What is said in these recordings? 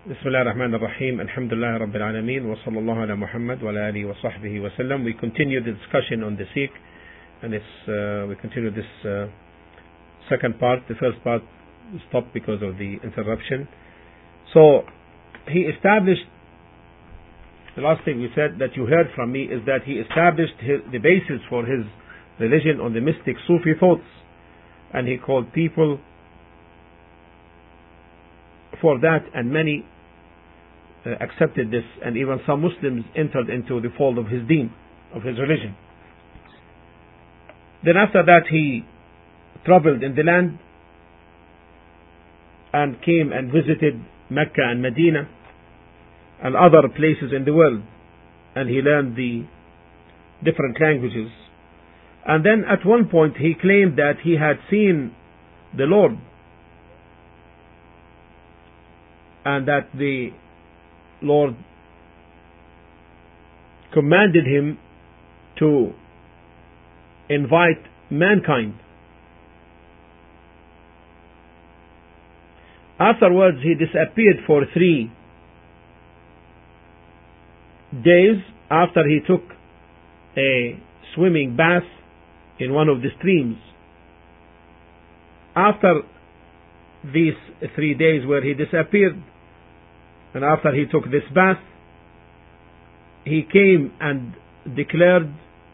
بسم الله الرحمن الرحيم الحمد لله رب العالمين وصلى الله على محمد وعلى آله وصحبه وسلم. We continue the discussion on the Sikh, and we continue this second part. The first part stopped because of the interruption. So he established, the last thing we said that you heard from me is that he established the basis for his religion on the mystic Sufi thoughts, and he called people for that, and many accepted this, and even some Muslims entered into the fold of his deen, of his religion. Then after that he traveled in the land and came and visited Mecca and Medina and other places in the world, and he learned the different languages. And then at one point he claimed that he had seen the Lord, and that the Lord commanded him to invite mankind. Afterwards he disappeared for 3 days after he took a swimming bath in one of the streams. After these 3 days where he disappeared, and after he took this bath, he came and declared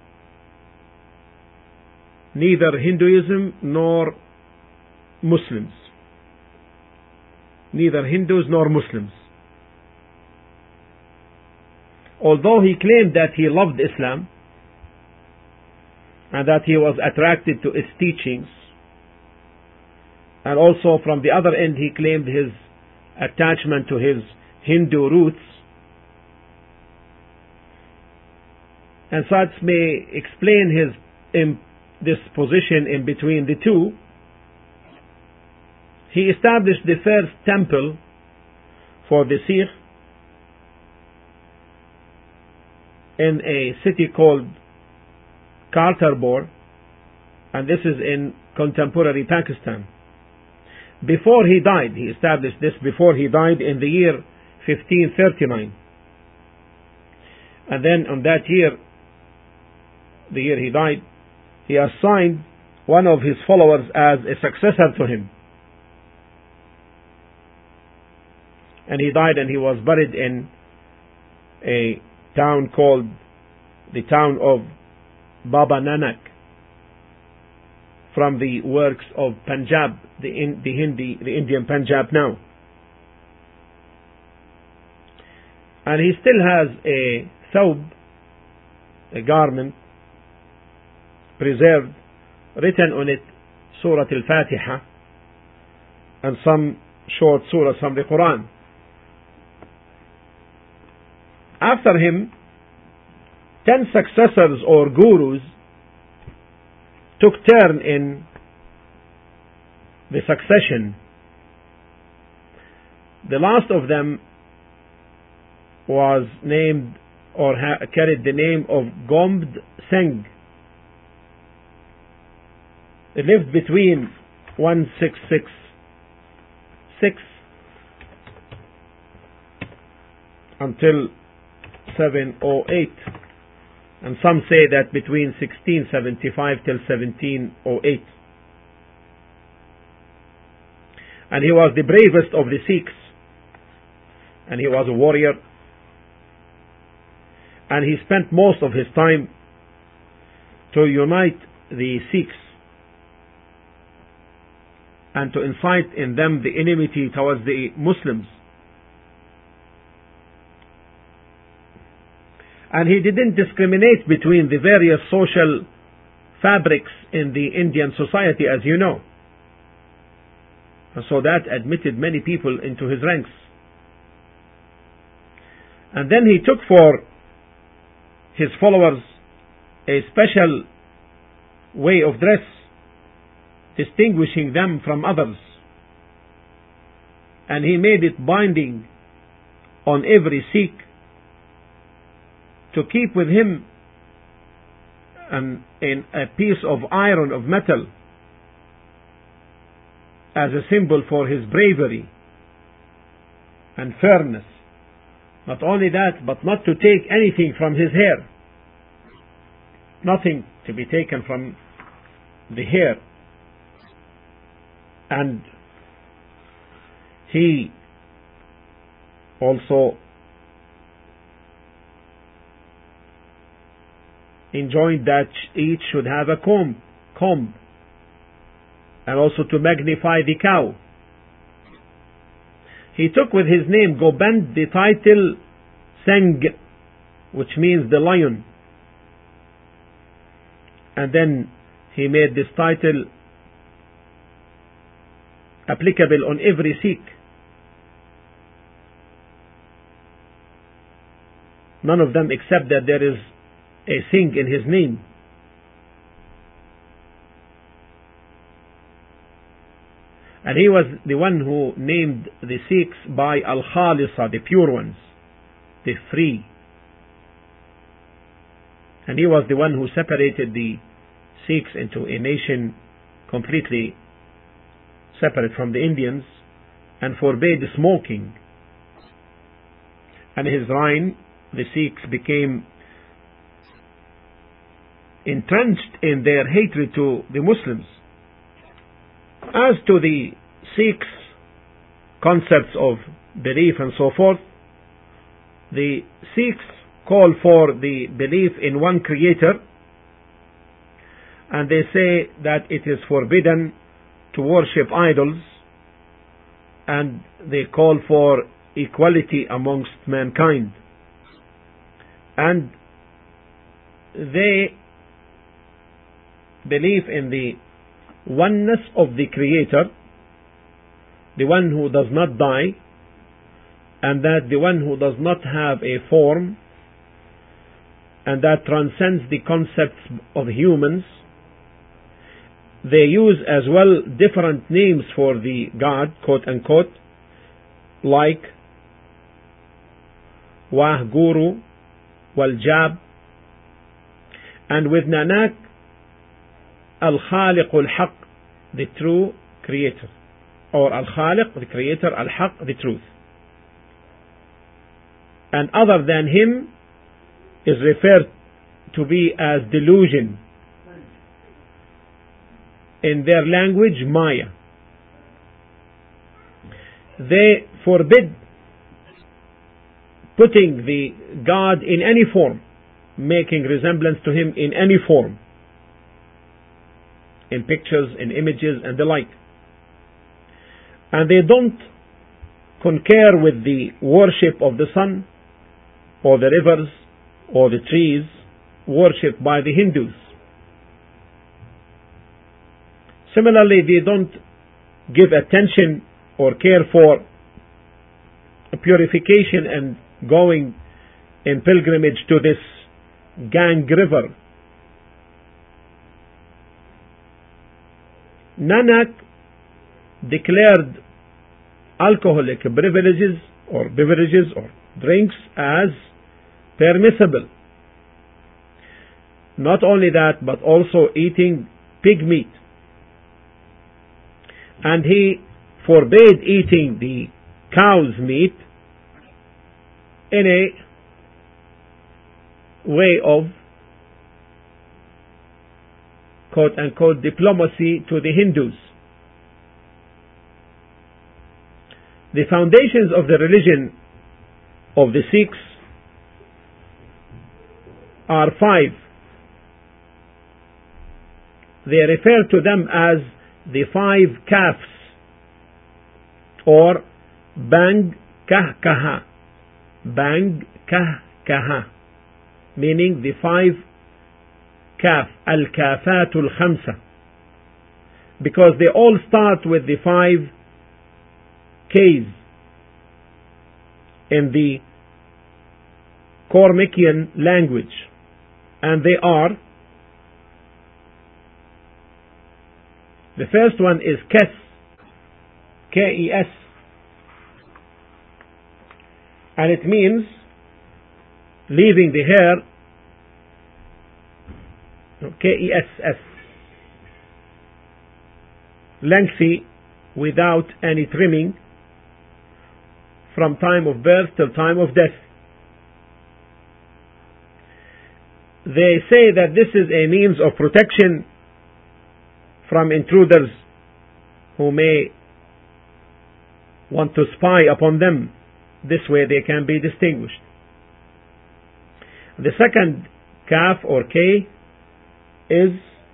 neither Hinduism nor Muslims. Neither Hindus nor Muslims. Although he claimed that he loved Islam and that he was attracted to its teachings, and also from the other end he claimed his attachment to his Hindu roots, and such may explain this position in between the two. He established the first temple for the Sikh in a city called Kartarpur, and this is in contemporary Pakistan. Before he died, he established this before he died in the year 1539. And then on that year, the year he died, he assigned one of his followers as a successor to him. And he died, and he was buried in a town called the town of Baba Nanak, from the works of Punjab, the Indian Punjab now. And he still has a thawb, a garment, preserved, written on it Surah Al-Fatiha and some short surahs from the Quran. After him, 10 successors or gurus took turn in the succession. The last of them was named or carried the name of Gomd Singh. He lived between 1666 until 708, and some say that between 1675 till 1708. And he was the bravest of the Sikhs, and he was a warrior, and he spent most of his time to unite the Sikhs and to incite in them the enmity towards the Muslims. And he didn't discriminate between the various social fabrics in the Indian society, as you know. And so that admitted many people into his ranks. And then he took for his followers a special way of dress, distinguishing them from others. And he made it binding on every Sikh to keep with him in a piece of iron, of metal, as a symbol for his bravery and fairness. Not only that, but not to take anything from his hair. Nothing to be taken from the hair. And he also enjoined that each should have a comb, and also to magnify the cow. He took with his name Gobend the title Seng, which means the lion, and then he made this title applicable on every Sikh. None of them except that there is a Singh in his name. And he was the one who named the Sikhs by Al-Khalisa, the pure ones, the free. And he was the one who separated the Sikhs into a nation completely separate from the Indians and forbade smoking. And his reign, the Sikhs became entrenched in their hatred to the Muslims. As to the Sikhs' concepts of belief and so forth, the Sikhs call for the belief in one creator, and they say that it is forbidden to worship idols, and they call for equality amongst mankind. And they believe in the oneness of the Creator, the one who does not die, and that the one who does not have a form, and that transcends the concepts of humans. They use as well different names for the God, quote unquote, like Wahguru, Waljab, and with Nanak, Al-Khaliq Al-Haq, the true creator, or Al-Khaliq, the creator, Al-Haq, the truth. And other than him is referred to be as delusion. In their language, Maya. They forbid putting the God in any form, making resemblance to him in any form, in pictures, in images, and the like. And they don't concur with the worship of the sun, or the rivers, or the trees, worshipped by the Hindus. Similarly, they don't give attention or care for purification and going in pilgrimage to this Gang river. Nanak declared alcoholic beverages or drinks as permissible. Not only that, but also eating pig meat. And he forbade eating the cow's meat in a way of quote unquote diplomacy to the Hindus. The foundations of the religion of the Sikhs are 5. They refer to them as the 5 kafs, or Bang Kah Kaha, meaning the 5 kaf, al-kafatul khamsa, because they all start with the 5 K's in the Kormikian language, and they are: the first one is Kes, K-E-S, and it means leaving the hair, K-E-S-S, lengthy without any trimming, from time of birth till time of death. They say that this is a means of protection from intruders who may want to spy upon them. This way they can be distinguished. The second kaf or K is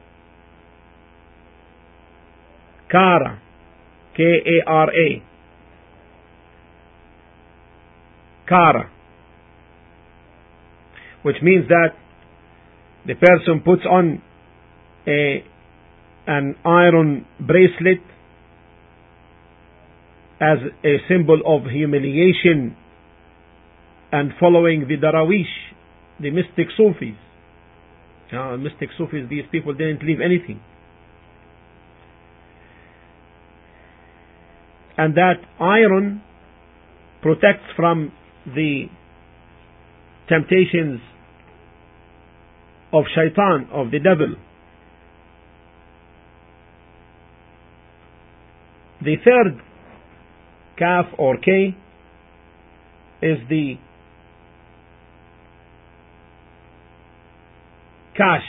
Kara, K-A-R-A, Kara, which means that the person puts on an iron bracelet as a symbol of humiliation and following the Darawish, the mystic Sufis. Mystic Sufis, these people didn't leave anything. And that iron protects from the temptations of shaitan, of the devil. The third kaf or K is the Kash,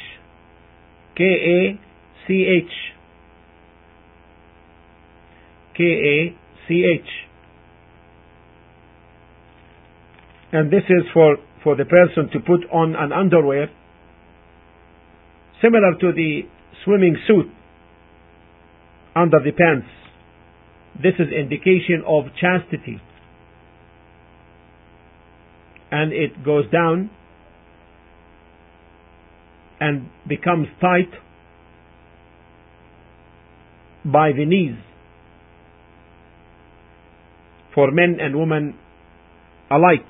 K-A-C-H, K-A-C-H. And this is for the person to put on an underwear similar to the swimming suit under the pants. This is indication of chastity, and it goes down and becomes tight by the knees for men and women alike.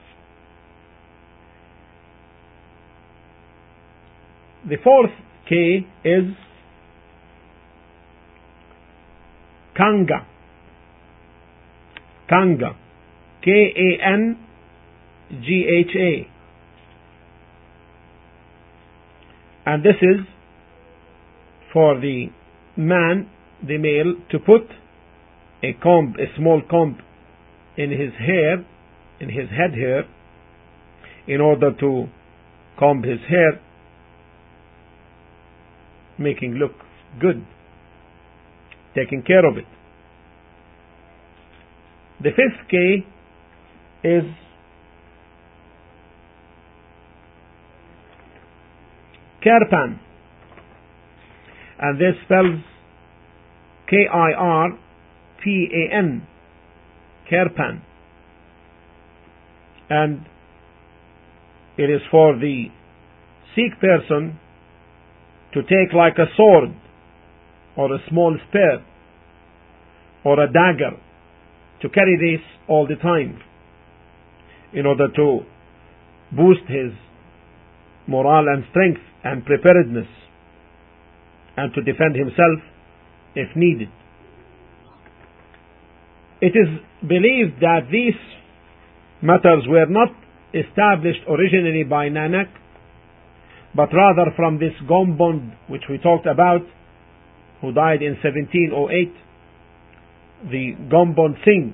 The fourth K is Kanga, Kanga, K-A-N-G-H-A. And this is for the man, the male, to put a comb, a small comb in his hair, in his head hair, in order to comb his hair, making look good, taking care of it. The fifth K is Kirpan, and this spells K-I-R-P-A-N, Kirpan, and it is for the Sikh person to take like a sword or a small spear or a dagger, to carry this all the time in order to boost his morale and strength and preparedness, and to defend himself if needed. It is believed that these matters were not established originally by Nanak, but rather from this Gombond which we talked about, who died in 1708, the Gombond Singh,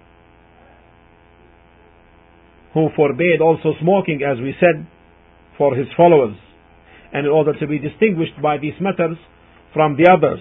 who forbade also smoking, as we said, for his followers, and in order to be distinguished by these matters from the others.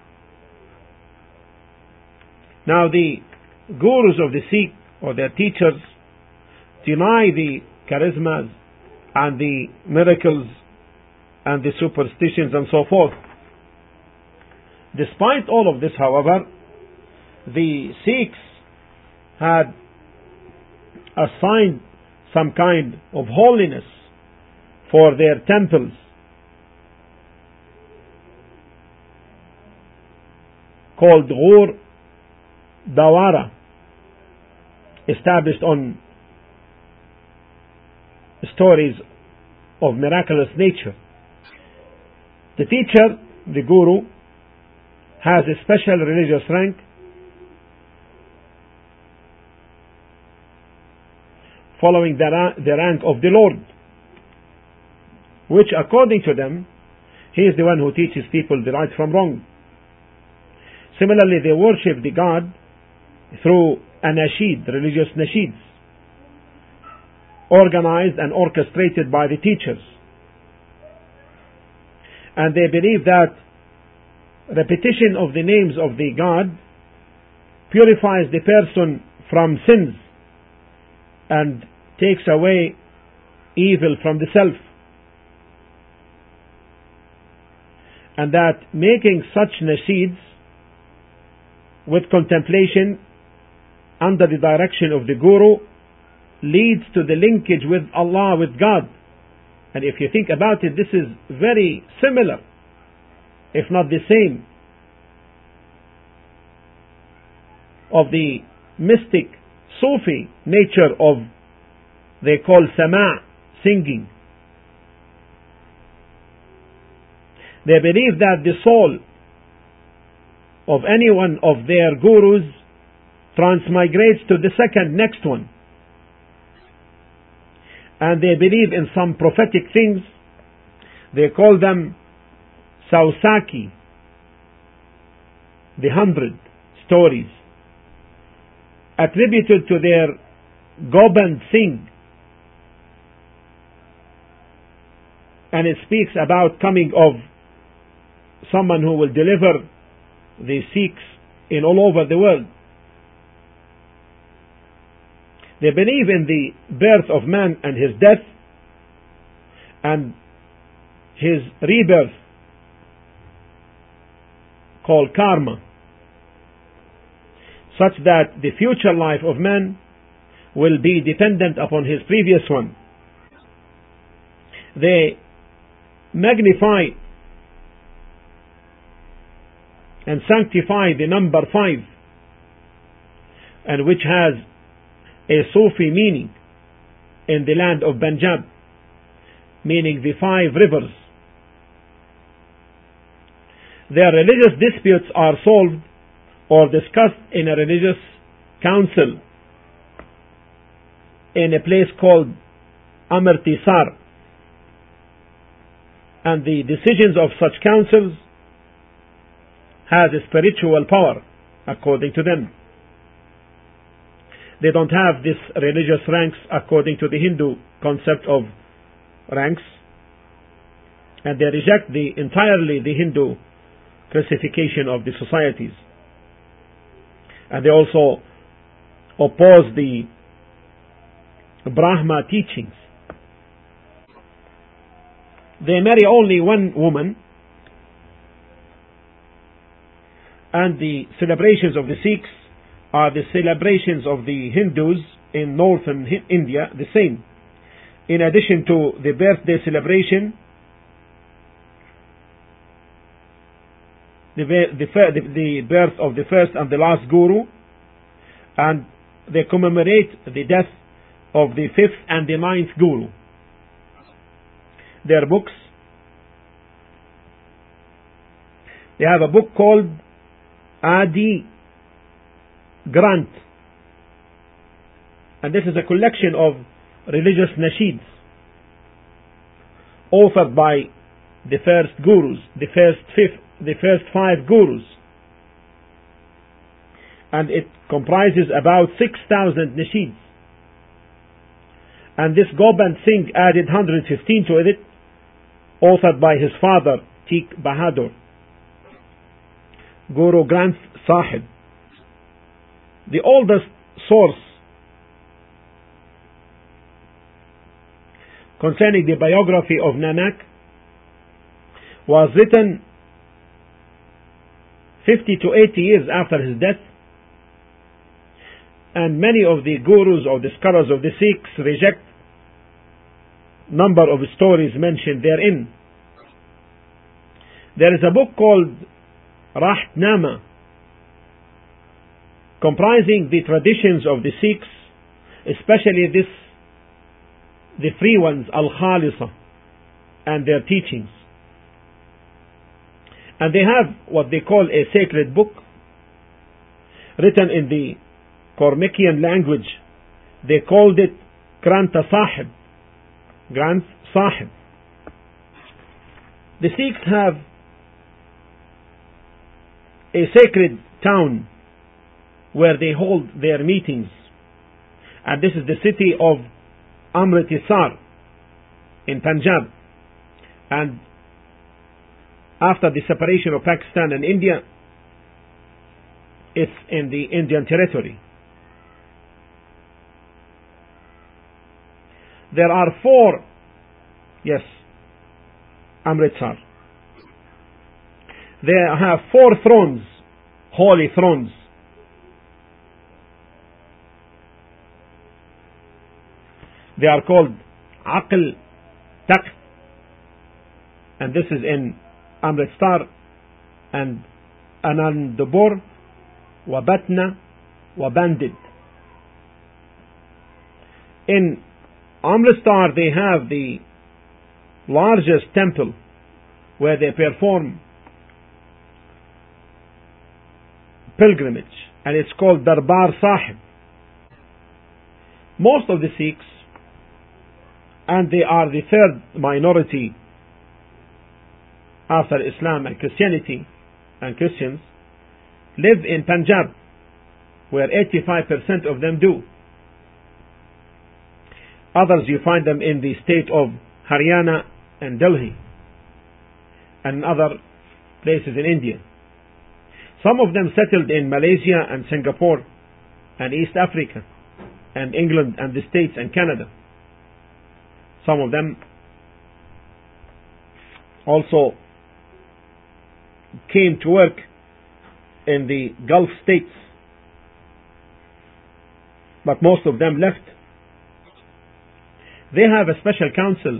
Now the gurus of the Sikh, or their teachers, deny the charismas and the miracles and the superstitions and so forth. Despite all of this, however, the Sikhs had assigned some kind of holiness for their temples, called Ghur Dawara, established on stories of miraculous nature. The teacher, the guru, has a special religious rank following the rank of the Lord, which according to them, he is the one who teaches people the right from wrong. Similarly, they worship the God through anashid, religious nasheeds, organized and orchestrated by the teachers. And they believe that repetition of the names of the God purifies the person from sins and takes away evil from the self. And that making such nasheeds with contemplation under the direction of the Guru leads to the linkage with Allah, with God. And if you think about it, this is very similar, if not the same, of the mystic Sufi nature of, they call sama', singing. They believe that the soul of any one of their gurus transmigrates to the next one. And they believe in some prophetic things. They call them Sausaki, the 100 stories, attributed to their Gobind Singh. And it speaks about coming of someone who will deliver the Sikhs in all over the world. They believe in the birth of man and his death and his rebirth, called karma, such that the future life of man will be dependent upon his previous one. They magnify and sanctify the number 5, and which has a Sufi meaning in the land of Punjab, meaning the 5 rivers. Their religious disputes are solved or discussed in a religious council in a place called Amritsar, and the decisions of such councils has a spiritual power according to them. They don't have this religious ranks according to the Hindu concept of ranks, and they reject entirely the Hindu classification of the societies. And they also oppose the Brahma teachings. They marry only one woman, and the celebrations of the Sikhs are the celebrations of the Hindus in northern India, the same. In addition to the birthday celebration, the birth of the first and the last Guru, and they commemorate the death of the 5th and the 9th Guru. Their books, they have a book called Adi Granth, and this is a collection of religious nasheeds authored by the first gurus, the first 5 gurus, and it comprises about 6,000 nasheeds. And this Gobind Singh added 115 to it, authored by his father Teek Bahadur, Guru Granth Sahib. The oldest source concerning the biography of Nanak was written 50 to 80 years after his death, and many of the gurus or the scholars of the Sikhs reject number of stories mentioned therein. There is a book called Rahtnama, comprising the traditions of the Sikhs, especially the free ones, Al-Khalisa, and their teachings. And they have what they call a sacred book, written in the Kormikian language. They called it Granth Sahib. Granth Sahib. The Sikhs have a sacred town where they hold their meetings. And this is the city of Amritsar in Punjab. And after the separation of Pakistan and India, it's in the Indian territory. There are Amritsar. They have 4 thrones, holy thrones. They are called Aql, Takht, and this is in Amritsar, and Anandpur, Wabatna, Wabandid. In Amritsar they have the largest temple where they perform pilgrimage, and it's called Darbar Sahib. Most of the Sikhs, and they are the third minority after Islam and Christianity and Christians, live in Punjab, where 85% of them do. Others you find them in the state of Haryana and Delhi and other places in India. Some of them settled in Malaysia and Singapore and East Africa and England and the States and Canada. Some of them also came to work in the Gulf states, but most of them left. They have a special council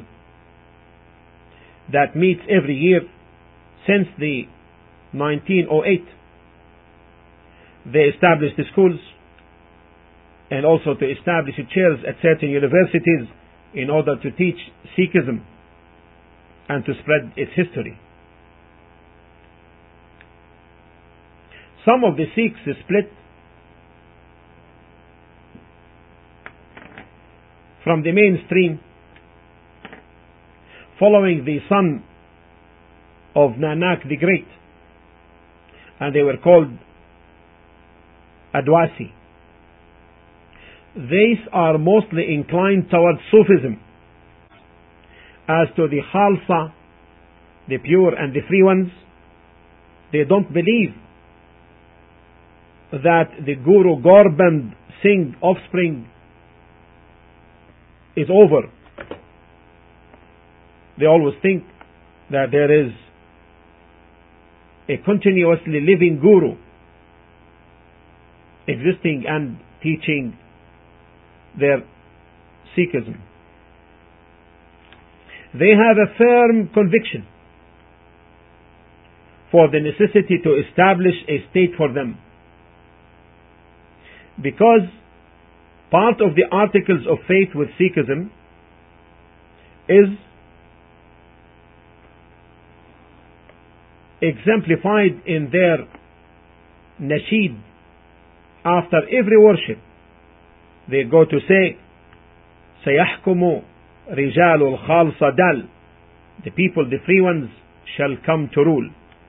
that meets every year since the 1908. They established the schools and also to establish chairs at certain universities in order to teach Sikhism and to spread its history. Some of the Sikhs split from the mainstream following the son of Nanak the Great, and they were called Adwasi. These are mostly inclined towards Sufism. As to the Khalsa, the pure and the free ones, they don't believe that the Guru Gobind Singh offspring is over. They always think that there is a continuously living Guru existing and teaching their Sikhism. They have a firm conviction for the necessity to establish a state for them, because part of the articles of faith with Sikhism is exemplified in their nasheed. After every worship they go to say سيحكم رجال الخالص دال, the people, the free ones, shall come to rule.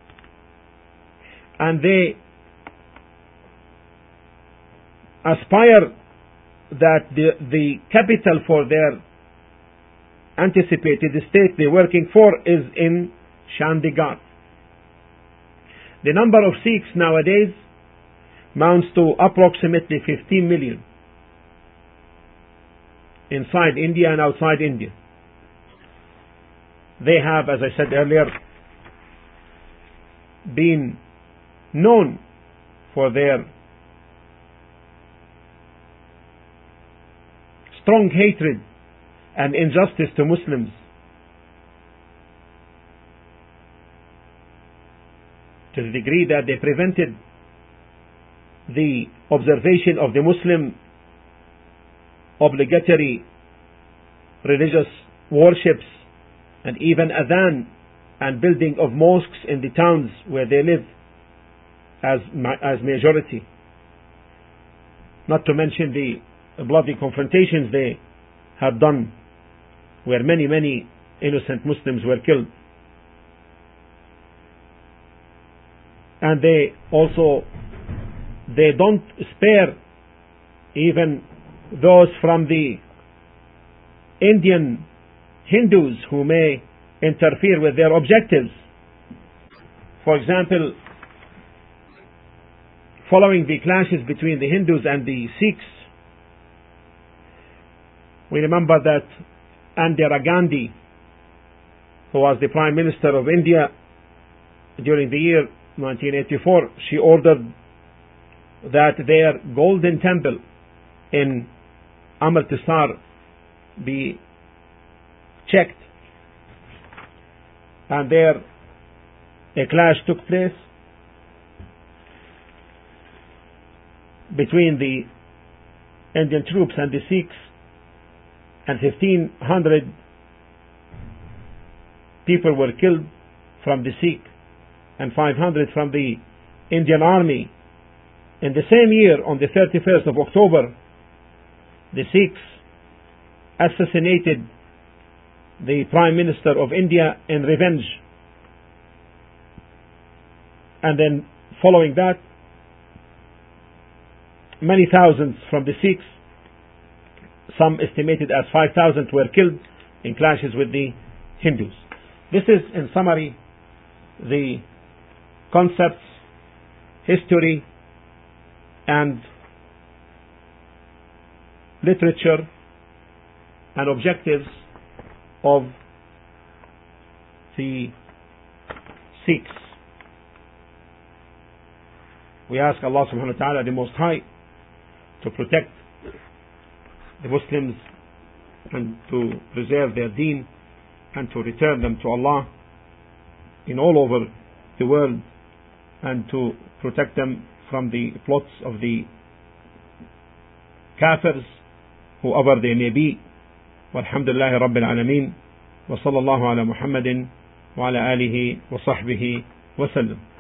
And they aspire that the capital for their anticipated state they're working for is in Chandigarh. The number of Sikhs nowadays amounts to approximately 15 million inside India and outside India. They have, as I said earlier, been known for their strong hatred and injustice to Muslims. To the degree that they prevented the observation of the Muslim obligatory religious worships and even adhan and building of mosques in the towns where they live as majority. Not to mention the bloody confrontations they had done, where many innocent Muslims were killed. And they also they don't spare even those from the Indian Hindus who may interfere with their objectives. For example, following the clashes between the Hindus and the Sikhs, we remember that Indira Gandhi, who was the Prime Minister of India during the year 1984, she ordered that their golden temple in Amritsar be checked, and there a clash took place between the Indian troops and the Sikhs, and 1,500 people were killed from the Sikh and 500 from the Indian army. In the same year, on the 31st of October, the Sikhs assassinated the Prime Minister of India in revenge. And then following that, many thousands from the Sikhs, some estimated as 5,000, were killed in clashes with the Hindus. This is, in summary, the concepts, history, and literature and objectives of the Sikhs. We ask Allah subhanahu wa ta'ala, the Most High, to protect the Muslims and to preserve their deen and to return them to Allah in all over the world, and to protect them from the plots of the kafirs, whoever they may be. Walhamdulillahi Rabbil Alameen, wa sallallahu ala Muhammadin wa ala alihi wa sahbihi wa sallam.